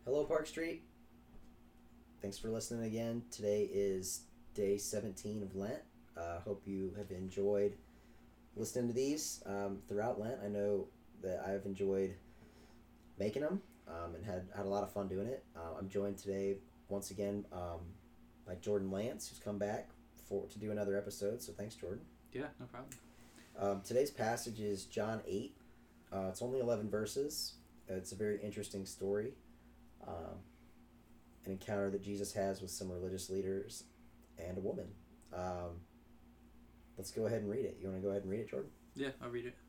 Hello, Park Street. Thanks for listening again. Today is day 17 of Lent. Hope you have enjoyed listening to these throughout Lent. I know that I've enjoyed making them and had a lot of fun doing it. I'm joined today once again by Jordan Lance, who's come back to do another episode. So thanks, Jordan. Yeah, no problem. Today's passage is John 8. It's only 11 verses. It's a very interesting story. An encounter that Jesus has with some religious leaders and a woman. Let's go ahead and read it. You want to go ahead and read it, Jordan? Yeah, I'll read it.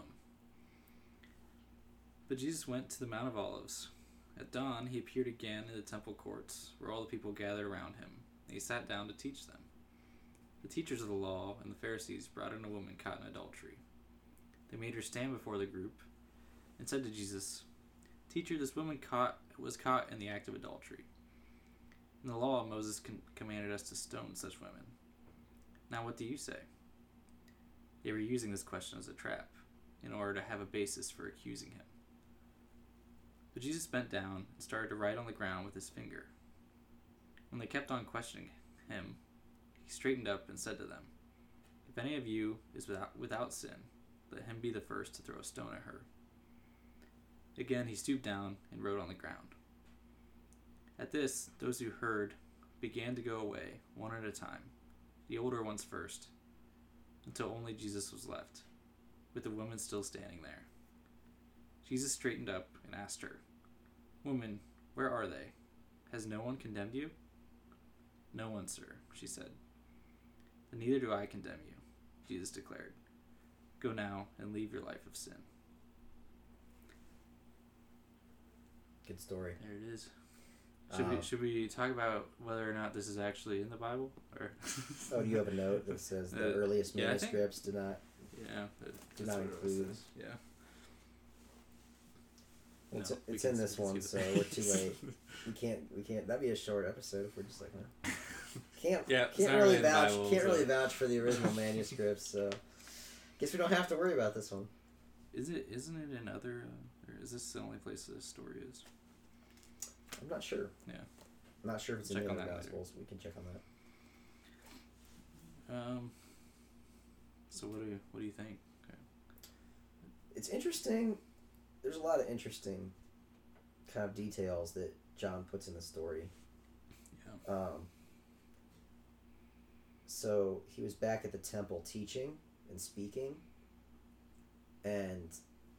But Jesus went to the Mount of Olives. At dawn, he appeared again in the temple courts, where all the people gathered around him, and he sat down to teach them. The teachers of the law and the Pharisees brought in a woman caught in adultery. They made her stand before the group and said to Jesus, "Teacher, this woman was caught in the act of adultery. In the law, Moses commanded us to stone such women. Now what do you say?" They were using this question as a trap, in order to have a basis for accusing him. But Jesus bent down and started to write on the ground with his finger. When they kept on questioning him, he straightened up and said to them, "If any of you is without sin, let him be the first to throw a stone at her." Again he stooped down and wrote on the ground. At this, those who heard began to go away, one at a time, the older ones first, until only Jesus was left, with the woman still standing there. Jesus straightened up and asked her, "Woman, where are they? Has no one condemned you?" "No one, sir," she said. "Then neither do I condemn you," Jesus declared. "Go now and leave your life of sin." Good story. There it is. Should we talk about whether or not this is actually in the Bible? Or Oh, do you have a note that says the earliest manuscripts did not include? Yeah. It's in this one, so we're too late. We can't. That'd be a short episode if we're just like, huh? Can't really vouch for the original manuscripts. So, guess we don't have to worry about this one. Isn't it in other? Or is this the only place this story is? I'm not sure. Yeah. I'm not sure if it's in the other Gospels. We can check on that. So what do you think? Okay. It's interesting. There's a lot of interesting kind of details that John puts in the story. Yeah. So he was back at the temple teaching and speaking, and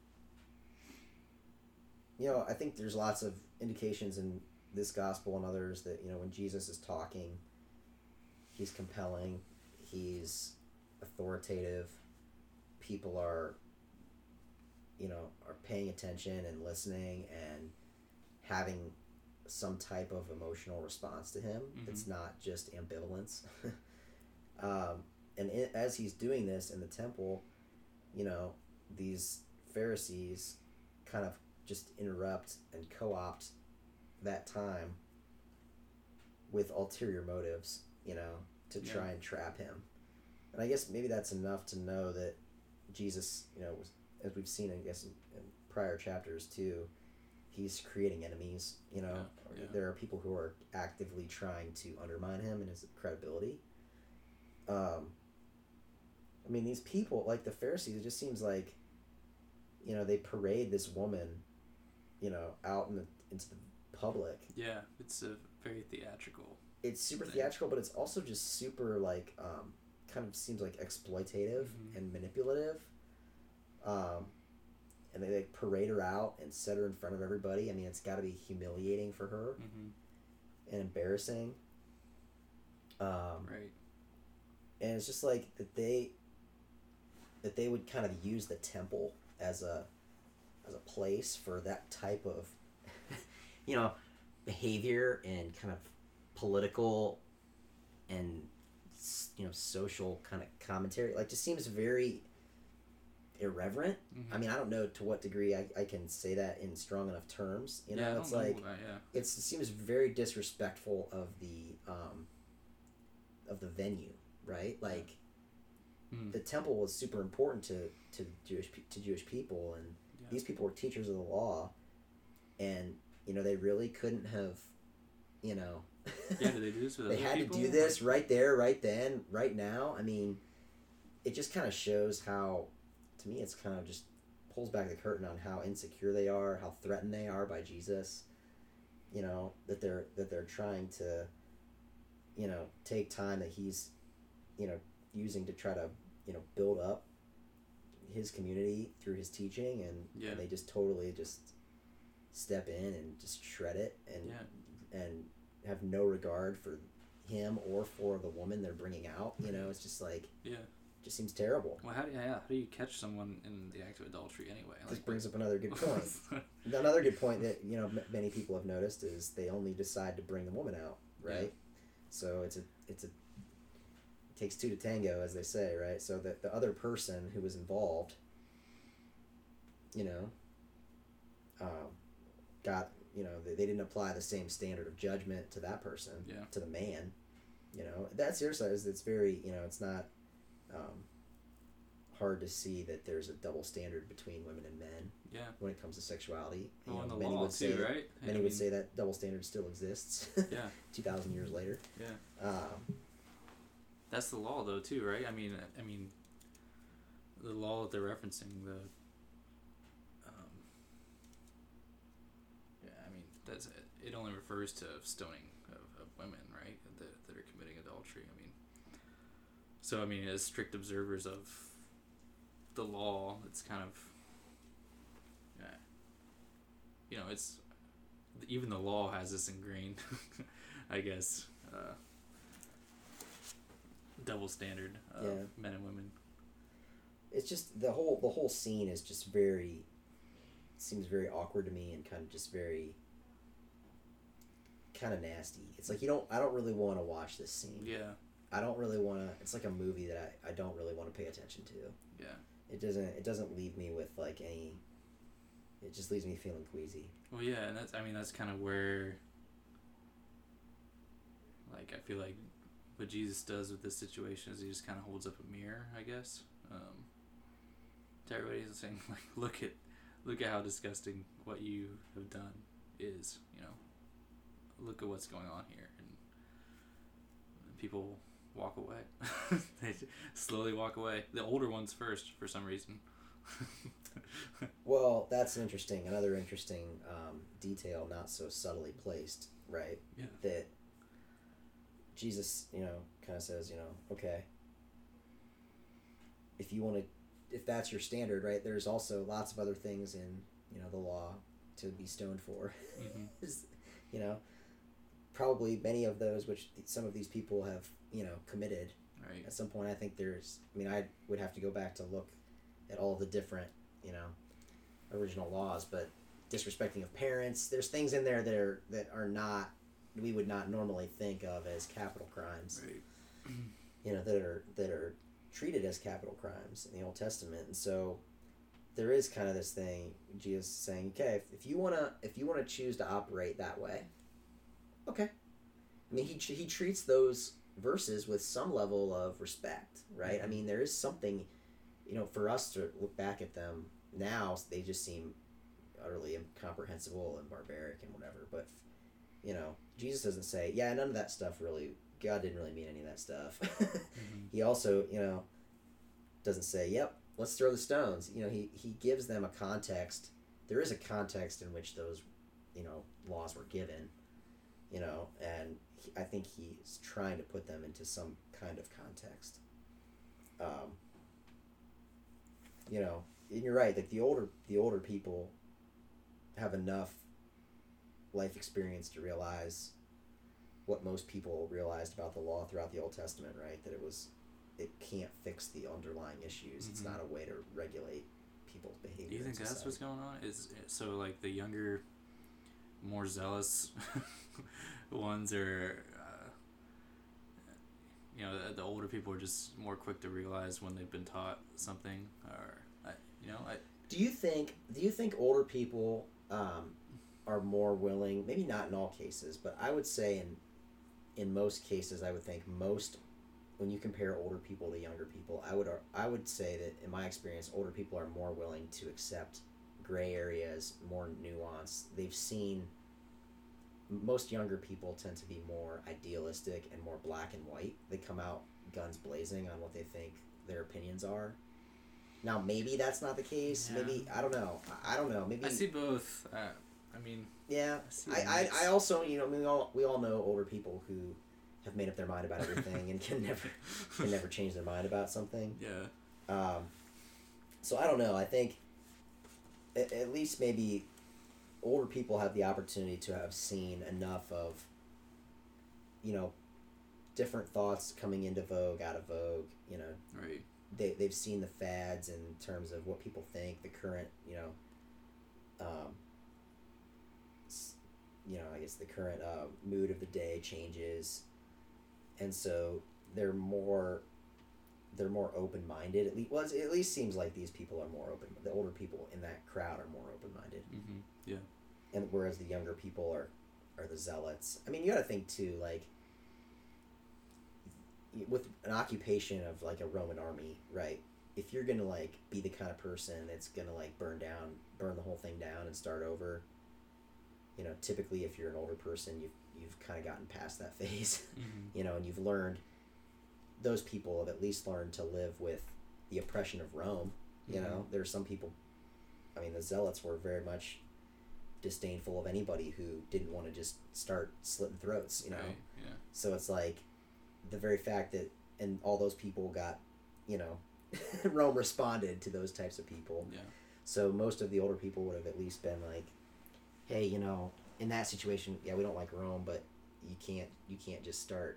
I think there's lots of indications in this gospel and others that when Jesus is talking, he's compelling, he's authoritative, people are paying attention and listening and having some type of emotional response to him. Mm-hmm. It's not just ambivalence. And as he's doing this in the temple, these Pharisees kind of just interrupt and co-opt that time with ulterior motives, to try and trap him. And I guess maybe that's enough to know that Jesus, was, as we've seen, I guess, in prior chapters too, he's creating enemies, There are people who are actively trying to undermine him and his credibility. These people, like the Pharisees, it just seems like, they parade this woman, out into the public. Yeah, it's a very theatrical. It's super theatrical, but it's also just super, like, kind of seems like exploitative and manipulative. And they parade her out and set her in front of everybody. It's got to be humiliating for her and embarrassing. Right. And it's just like that they would kind of use the temple as a place for that type of behavior and kind of political and social kind of commentary. Like, just seems very irreverent. I don't know to what degree I can say that in strong enough terms. It's like it seems very disrespectful of the venue, right? Like, the temple was super important to Jewish people, and these people were teachers of the law, and they really couldn't have, you know. Yeah, did they do this with They other had people? to do this right there, right then, right now. I mean, it just kind of shows how, to me, it's kind of just pulls back the curtain on how insecure they are, how threatened they are by Jesus. That they're trying to, take time that he's, using to try to, build up his community through his teaching, and they just totally just step in and just shred it and have no regard for him or for the woman they're bringing out. It's just like, just seems terrible. Well, how do you catch someone in the act of adultery anyway? This brings up another good point. Another good point that many people have noticed is they only decide to bring the woman out, right? Yeah. So it takes two to tango, as they say, right? So that the other person who was involved, got they didn't apply the same standard of judgment to that person, to the man. That seriously is, it's very, it's not hard to see that there's a double standard between women and men when it comes to sexuality. Well, in the law too, right? Many would say that double standard still exists 2,000 years later. That's the law though too, right? I mean the law that they're referencing, that's it only refers to stoning of women, right? That are committing adultery. So as strict observers of the law, it's kind of, it's, even the law has this ingrained, I guess, double standard of men and women. It's just the whole scene is just seems very awkward to me, and kind of just very kind of nasty. It's like I don't really want to watch this scene. Yeah. I don't really want to. It's like a movie that I don't really want to pay attention to. Yeah. It doesn't leave me with like any. It just leaves me feeling queasy. Well, yeah, and that's kind of where, like, I feel like what Jesus does with this situation is he just kind of holds up a mirror, I guess, to everybody. He's saying, like, look at how disgusting what you have done is. Look at what's going on here, and people walk away. They slowly walk away. The older ones first, for some reason. Well, that's another interesting detail, not so subtly placed, right? Yeah. That Jesus, kind of says, okay, if that's your standard, right? There's also lots of other things in, the law to be stoned for. Mm-hmm. Probably many of those which some of these people have, committed. Right. At some point, I think I would have to go back to look at all the different, original laws, but disrespecting of parents, there's things in there that are not, we would not normally think of as capital crimes. Right. That are treated as capital crimes in the Old Testament. And so there is kind of this thing, Jesus saying, okay, if you wanna choose to operate that way, okay. He treats those verses with some level of respect, right? Mm-hmm. I mean, there is something, for us to look back at them now, they just seem utterly incomprehensible and barbaric and whatever. But, Jesus doesn't say, yeah, none of that stuff really, God didn't really mean any of that stuff. Mm-hmm. He also, doesn't say, yep, let's throw the stones. He gives them a context. There is a context in which those, laws were given. And I think he's trying to put them into some kind of context. And you're right. Like the older people have enough life experience to realize what most people realized about the law throughout the Old Testament, right? That it can't fix the underlying issues. Mm-hmm. It's not a way to regulate people's behavior. Do you think that's what's going on? So like the younger, more zealous ones are, the older people are just more quick to realize when they've been taught something, or Do you think older people are more willing? Maybe not in all cases, but I would say in most cases, I would think when you compare older people to younger people, I would say that in my experience, older people are more willing to accept gray areas, more nuance. They've seen most younger people tend to be more idealistic and more black and white. They come out guns blazing on what they think their opinions are. Now, maybe that's not the case. Yeah. Maybe, I don't know. I don't know. Maybe I see both. I mean, yeah. I also, we all know older people who have made up their mind about everything and can never change their mind about something. Yeah. So I don't know. I think at least maybe older people have the opportunity to have seen enough of, different thoughts coming into vogue, out of vogue. Right. They've seen the fads in terms of what people think, the current, I guess the current mood of the day changes, and so they're more open-minded. At least seems like these people are more open. The older people in that crowd are more open-minded. Mm-hmm. Yeah. And whereas the younger people are the zealots. I mean, you got to think too, like, with an occupation of like a Roman army, right? If you're gonna like be the kind of person that's gonna like burn the whole thing down and start over, typically if you're an older person, you've kind of gotten past that phase, Mm-hmm. And you've learned. Those people have at least learned to live with the oppression of Rome. Mm-hmm. There are some people. I mean, the zealots were very much disdainful of anybody who didn't want to just start slitting throats. Right. Yeah. So it's like the very fact that and all those people got, Rome responded to those types of people. Yeah. So most of the older people would have at least been like, hey, in that situation, yeah, we don't like Rome, but you can't just start,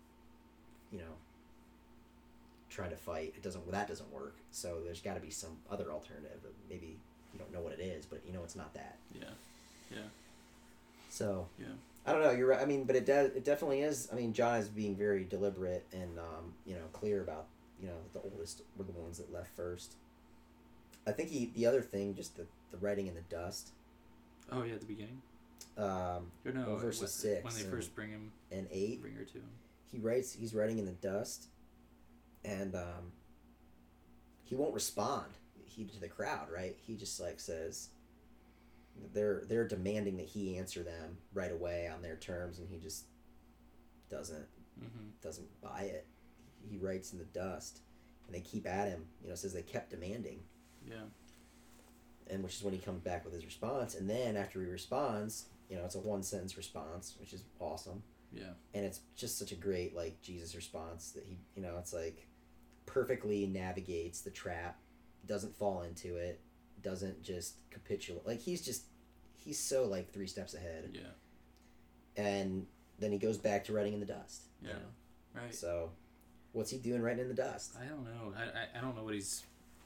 trying to fight. That doesn't work. So there's got to be some other alternative. Maybe you don't know what it is, but it's not that. Yeah. Yeah. So yeah. I don't know. You're right. I mean, but it definitely is. I mean, John is being very deliberate and clear about the oldest were the ones that left first. I think the other thing, just the writing in the dust. Oh yeah, at the beginning. Verses 6 when they first bring him and 8. Bring her to him. He's writing in the dust, and he won't respond. To the crowd, right? He just like says. They're demanding that he answer them right away on their terms, and he just doesn't buy it. He writes in the dust, and they keep at him. It says they kept demanding. Yeah. And which is when he comes back with his response, and then after he responds, it's a 1-sentence response, which is awesome. Yeah. And it's just such a great like Jesus response that he, it's like perfectly navigates the trap, doesn't fall into it. Doesn't just capitulate. Like he's so like 3 steps ahead. Yeah. And then he goes back to writing in the dust. Yeah. Right. So, what's he doing writing in the dust? I don't know. I don't know what he's.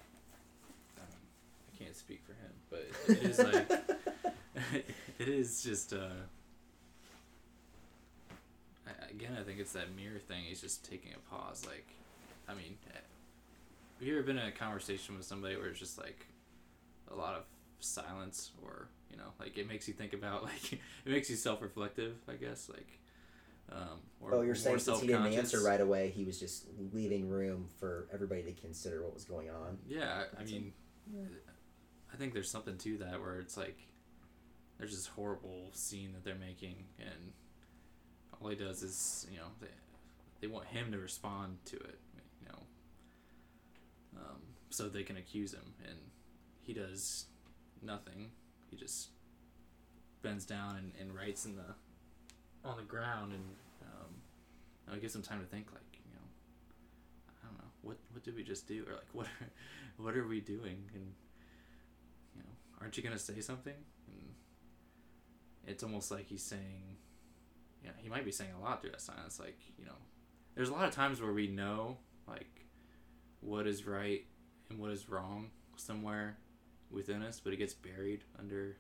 I can't speak for him, but it is like it is just. Again, I think it's that mirror thing. He's just taking a pause. Like, I mean, have you ever been in a conversation with somebody where it's just like a lot of silence, or like it makes you think about, like, it makes you self-reflective, I guess, like or you're saying since he didn't answer self-conscious. right away, he was just leaving room for everybody to consider what was going on. Yeah, I mean, I think there's something to that where it's like there's this horrible scene that they're making, and all he does is they want him to respond to it, so they can accuse him, and he does nothing. He just bends down and writes on the ground, and it gives him time to think, like, I don't know, what did we just do, or like what are we doing, and aren't you gonna say something? And it's almost like he's saying, he might be saying a lot through that silence, like, there's a lot of times where we know like what is right and what is wrong somewhere within us, but it gets buried under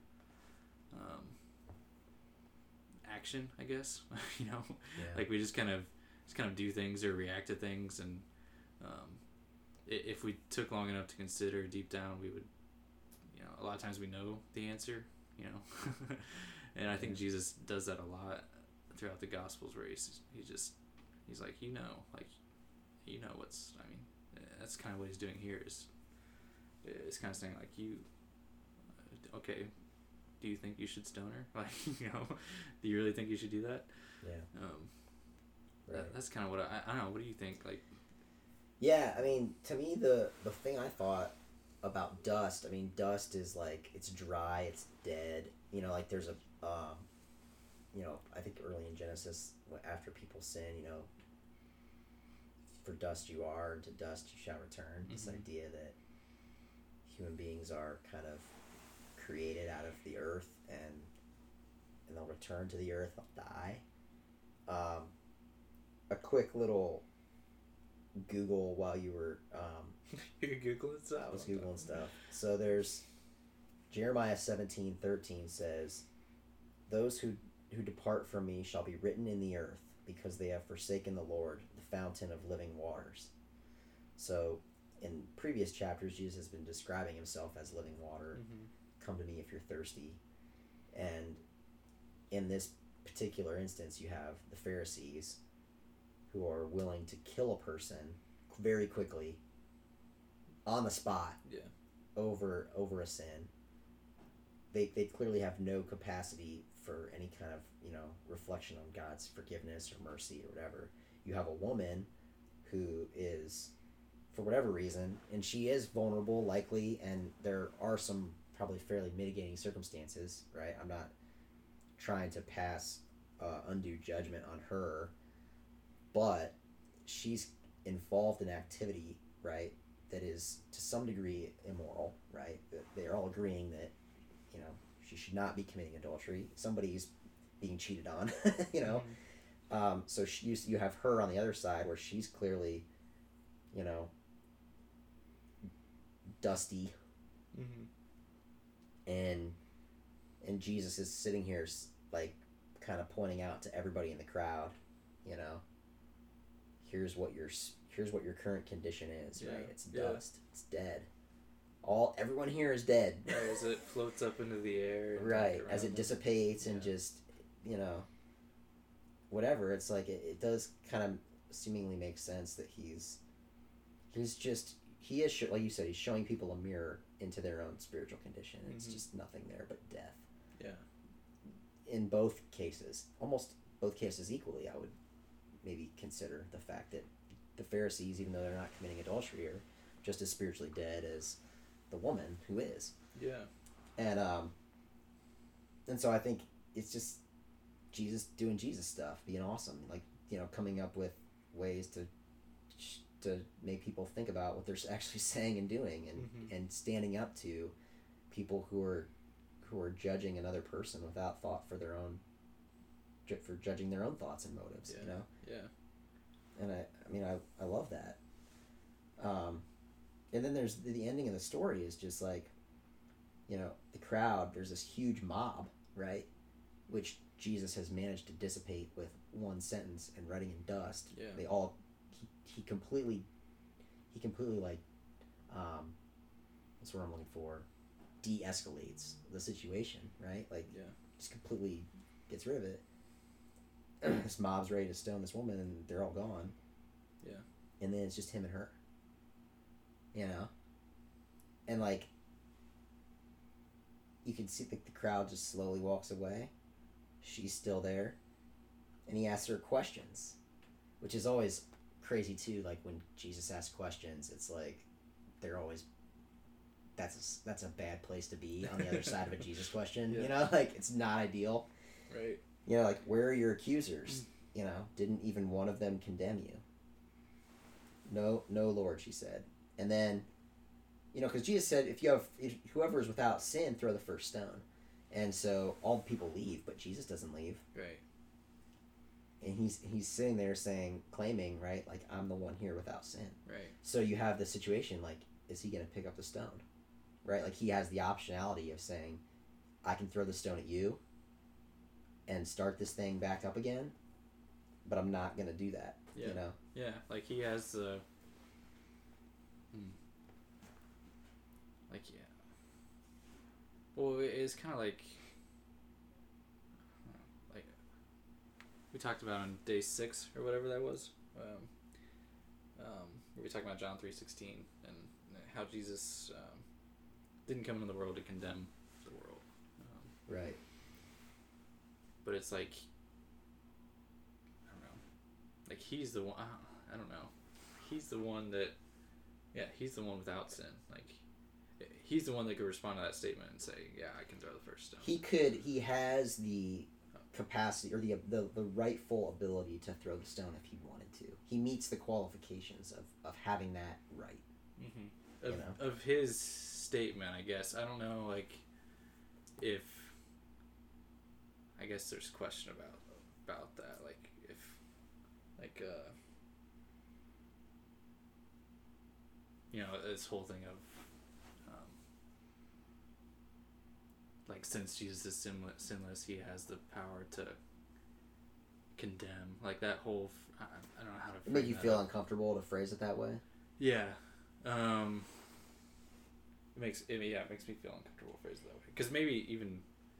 action, I guess. Like we just kind of do things or react to things, and if we took long enough to consider deep down, we would, a lot of times we know the answer, and I think Jesus does that a lot throughout the Gospels, where he's like, what's, I mean, that's kind of what he's doing here, is it's kind of saying like, okay, do you think you should stone her? Like, do you really think you should do that? Yeah. Right. That's kind of what I don't know. What do you think? Like, yeah, I mean, to me, the thing I thought about dust, I mean, dust is like, it's dry, it's dead. Like there's a, I think early in Genesis, after people sin, for dust you are, and to dust you shall return. This idea that human beings are kind of created out of the earth, and they'll return to the earth, they'll die. A quick little Google while you were you could Google it. I was Googling stuff. So there's Jeremiah 17:13 says, "Those who depart from me shall be written in the earth, because they have forsaken the Lord, the fountain of living waters." So in previous chapters, Jesus has been describing himself as living water. Come to me if you're thirsty. And in this particular instance, you have the Pharisees, who are willing to kill a person very quickly, on the spot, over a sin. They clearly have no capacity for any kind of reflection on God's forgiveness or mercy or whatever. You have a woman who is, for whatever reason, and she is vulnerable, likely, and there are some probably fairly mitigating circumstances, right? I'm not trying to pass undue judgment on her, but she's involved in activity, right, that is to some degree immoral, right? They're all agreeing that, she should not be committing adultery. Somebody's being cheated on, So you have her on the other side, where she's clearly, dusty, and Jesus is sitting here, like, kind of pointing out to everybody in the crowd, here's what your current condition is, right? It's dust. It's dead. Everyone here is dead. Right, as it floats up into the air. Right, as it dissipates and just, whatever. It's like, it does kind of seemingly make sense that he is, like you said, he's showing people a mirror into their own spiritual condition. It's just nothing there but death. Yeah. In both cases, almost both cases equally, I would maybe consider the fact that the Pharisees, even though they're not committing adultery, are just as spiritually dead as the woman who is. Yeah. And so I think it's just Jesus doing Jesus stuff, being awesome, like, coming up with ways to make people think about what they're actually saying and doing, and standing up to people who are judging another person without thought for judging their own thoughts and motives. Yeah. And I love that. And then there's the ending of the story is just like, the crowd, there's this huge mob, right, which Jesus has managed to dissipate with one sentence and writing in dust. Yeah. They all, he completely like, what's the word I'm looking for, de-escalates the situation, right? Like, just completely gets rid of it. This mob's ready to stone this woman, and they're all gone. Yeah. And then it's just him and her. And like, you can see the crowd just slowly walks away. She's still there. And he asks her questions, which is always crazy too. Like, when Jesus asks questions, it's like, they're always, that's a bad place to be, on the other side of a Jesus question. Like, it's not ideal. Right. Like, where are your accusers? Didn't even one of them condemn you? No, Lord, she said. And then, because Jesus said, if whoever is without sin, throw the first stone. And so all the people leave, but Jesus doesn't leave. Right. And he's sitting there claiming, right, like, I'm the one here without sin. Right. So you have the situation, like, is he going to pick up the stone? Right? Like, he has the optionality of saying, I can throw the stone at you and start this thing back up again, but I'm not going to do that. Yeah. Yeah, like, he has the... Like, yeah. Well, it's kind of like we talked about on day 6 or whatever that was. We were talking about John 3:16 and how Jesus didn't come into the world to condemn the world, Right. But it's like, I don't know. Like, he's the one, I don't know. He's the one that, yeah, he's the one without sin. Like, he's the one that could respond to that statement and say, yeah, I can throw the first stone. He has the capacity or the rightful ability to throw the stone if he wanted to. He meets the qualifications of having that right. Mm-hmm. Of his statement, I guess. I don't know, like, if, I guess there's question about that. Like, if, like, you know, this whole thing of, like, since Jesus is sinless, he has the power to condemn. Like, that whole, I don't know how to frame it. Make you feel uncomfortable to phrase it that way? Yeah. It makes me feel uncomfortable to phrase it that way. Because maybe even,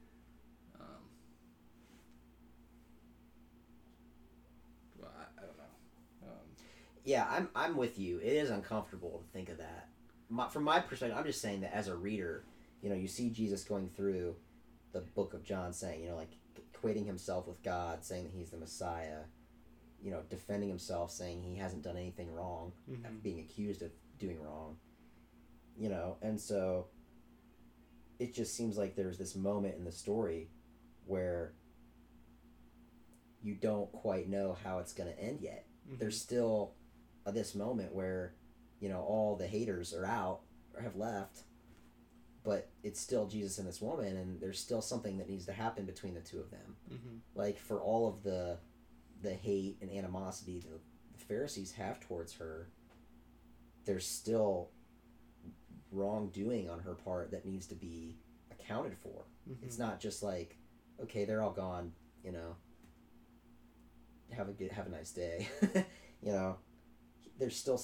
well, I don't know. Yeah, I'm with you. It is uncomfortable to think of that. From my perspective, I'm just saying that as a reader, you know, you see Jesus going through the book of John saying, you know, like equating himself with God, saying that he's the Messiah, you know, defending himself, saying he hasn't done anything wrong, being accused of doing wrong, you know, and so it just seems like there's this moment in the story where you don't quite know how it's going to end yet. Mm-hmm. There's still this moment where, you know, all the haters are out or have left, but it's still Jesus and this woman, and there's still something that needs to happen between the two of them. Mm-hmm. Like, for all of the hate and animosity the Pharisees have towards her, there's still wrongdoing on her part that needs to be accounted for. Mm-hmm. It's not just like, okay, they're all gone, you know, have a nice day. You know, there's still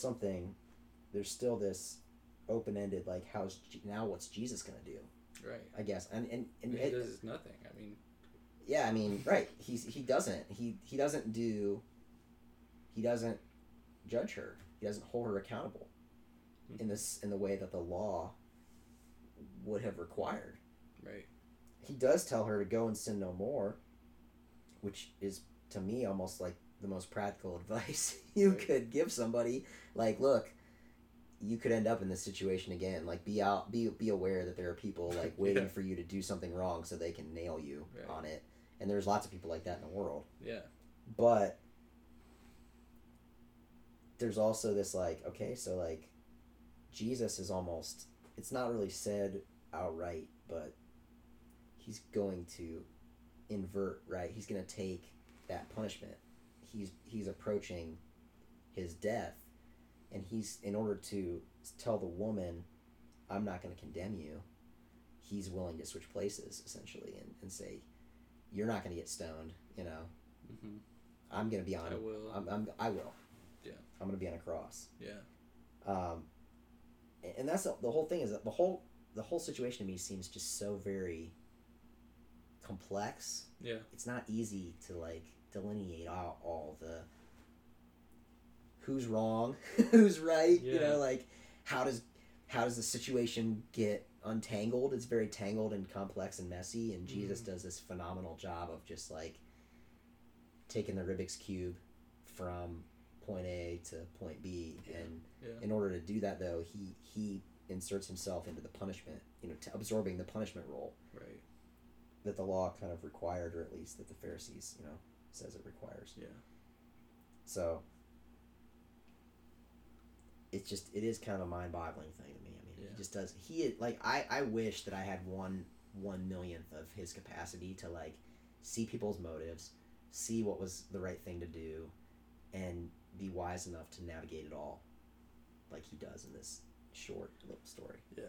this open-ended, like, what's Jesus gonna do? Right. I guess. And he does nothing. I mean, yeah, I mean, right. He doesn't judge her. He doesn't hold her accountable in the way that the law would have required. Right. He does tell her to go and sin no more, which is, to me, almost like the most practical advice you could give somebody. Like, look, you could end up in this situation again. Like, be aware that there are people, like, waiting for you to do something wrong so they can nail you on it. And there's lots of people like that in the world. Yeah. But there's also this, like, okay, so, like, Jesus is almost, it's not really said outright, but he's going to invert, right? He's going to take that punishment. He's approaching his death, and he's, in order to tell the woman, I'm not going to condemn you, he's willing to switch places, essentially, and say, you're not going to get stoned, you know. Mm-hmm. I'm going to be on. I will. I will. Yeah. I'm going to be on a cross. Yeah. And that's the whole thing, is that the whole situation to me seems just so very complex. Yeah. It's not easy to, like, delineate out all the who's wrong, who's right. Yeah. You know, like, how does the situation get untangled? It's very tangled and complex and messy, and Jesus does this phenomenal job of just, like, taking the Rubik's Cube from point A to point B, and in order to do that, though, he inserts himself into the punishment, you know, absorbing the punishment role, right, that the law kind of required, or at least that the Pharisees, you know, says it requires. Yeah. So it is kind of a mind-boggling thing to me. I mean, he just does. I wish that I had 1/1,000,000th of his capacity to, like, see people's motives, see what was the right thing to do, and be wise enough to navigate it all, like he does in this short little story. Yeah.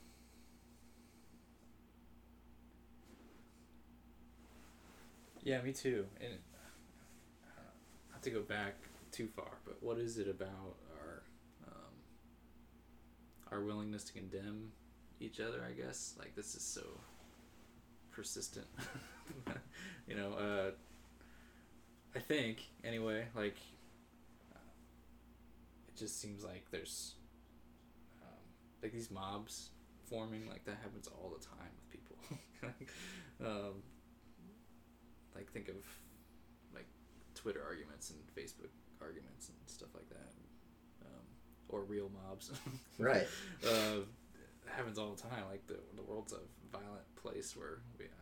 Yeah, me too. And not to go back too far, but what is it about our willingness to condemn each other, I guess? Like, this is so persistent. You know, I think, anyway, like, it just seems like there's, like, these mobs forming, like, that happens all the time with people. Like think of like Twitter arguments and Facebook arguments and stuff like that, or real mobs. Right. Happens all the time. Like the world's a violent place where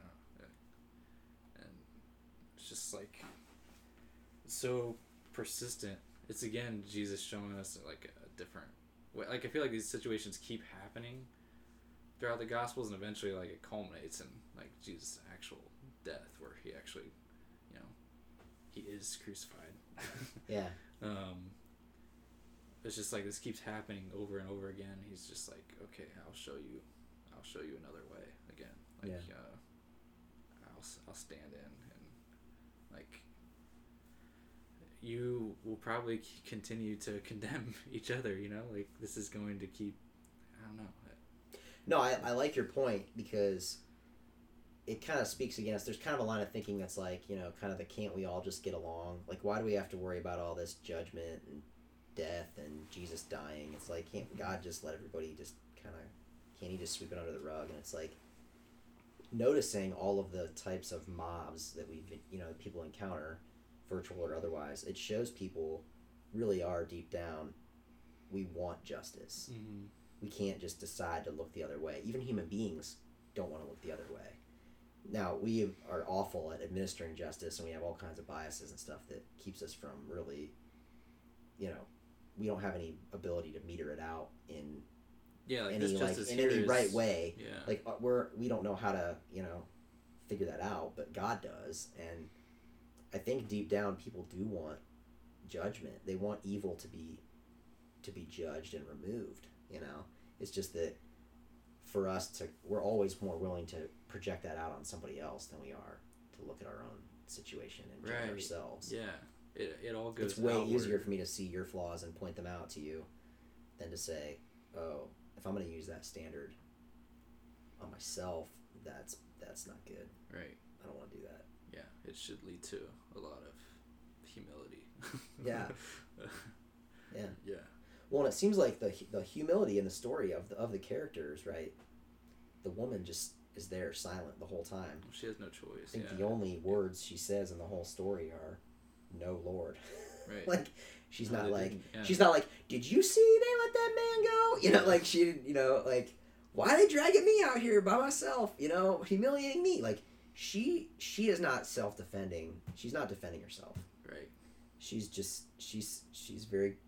and it's just like so persistent. It's again Jesus showing us like a different way. Like I feel like these situations keep happening throughout the Gospels, and eventually like it culminates in like Jesus' actual death, where he actually, he is crucified. Yeah. It's just like this keeps happening over and over again. He's just like, okay, I'll show you another way again. Like, I'll stand in, and like you will probably continue to condemn each other. Like this is going to keep. I don't know. No, I like your point, because it kind of speaks against, there's kind of a line of thinking that's like, kind of the can't we all just get along? Like, why do we have to worry about all this judgment and death and Jesus dying? It's like, can't God just let everybody just kind of, can't he just sweep it under the rug? And it's like, noticing all of the types of mobs that people encounter, virtual or otherwise, it shows people really are deep down, we want justice. Mm-hmm. We can't just decide to look the other way. Even human beings don't want to look the other way. Now, we are awful at administering justice, and we have all kinds of biases and stuff that keeps us from really, we don't have any ability to meter it out in any right way. Yeah. Like we don't know how to, figure that out, but God does. And I think deep down people do want judgment. They want evil to be judged and removed. It's just that for us we're always more willing to project that out on somebody else than we are to look at our own situation and judge ourselves. Yeah, it all goes. It's way outward. easier for me to see your flaws and point them out to you than to say, oh, if I'm going to use that standard on myself, that's not good. Right. I don't want to do that. Yeah, it should lead to a lot of humility. Yeah. Yeah. Yeah. Well, and it seems like the humility in the story of the characters, right? The woman just is there silent the whole time. She has no choice. I think the only words she says in the whole story are, "No, Lord." Right. Like she's not like did you see they let that man go? Like she, like why are they dragging me out here by myself? Humiliating me. Like she is not self-defending. She's not defending herself. Right. She's very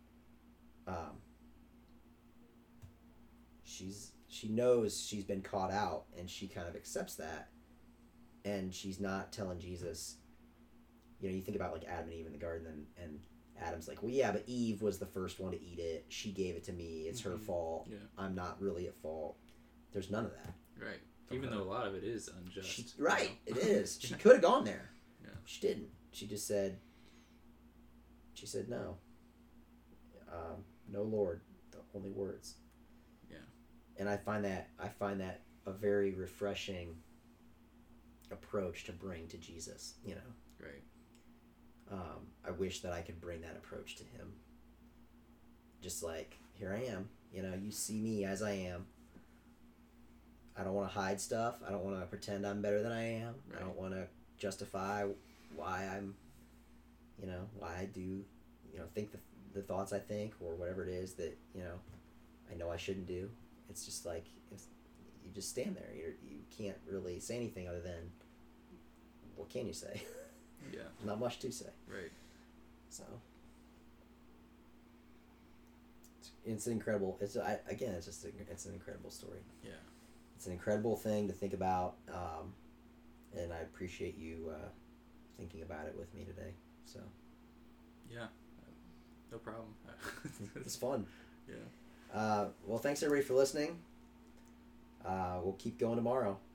she knows she's been caught out, and she kind of accepts that, and she's not telling Jesus. You think about like Adam and Eve in the garden, and Adam's like, well, yeah, but Eve was the first one to eat it. She gave it to me. It's her fault. Yeah. I'm not really at fault. There's none of that. Right. Even though a lot of it is unjust. It is. She could have gone there. Yeah. She didn't. She just said. She said no. No, Lord. The only words. Yeah. And I find that a very refreshing approach to bring to Jesus. Right. I wish that I could bring that approach to him. Just like, here I am. You see me as I am. I don't want to hide stuff. I don't want to pretend I'm better than I am. Right. I don't want to justify why I'm, why I do, think the thoughts I think, or whatever it is that, I know I shouldn't do. It's just like, you just stand there. You can't really say anything other than, what can you say? Yeah. Not much to say. Right. So it's incredible. It's an incredible story. Yeah. It's an incredible thing to think about, and I appreciate you thinking about it with me today. So. Yeah. No problem. It's fun. Yeah. Well, thanks everybody for listening. We'll keep going tomorrow.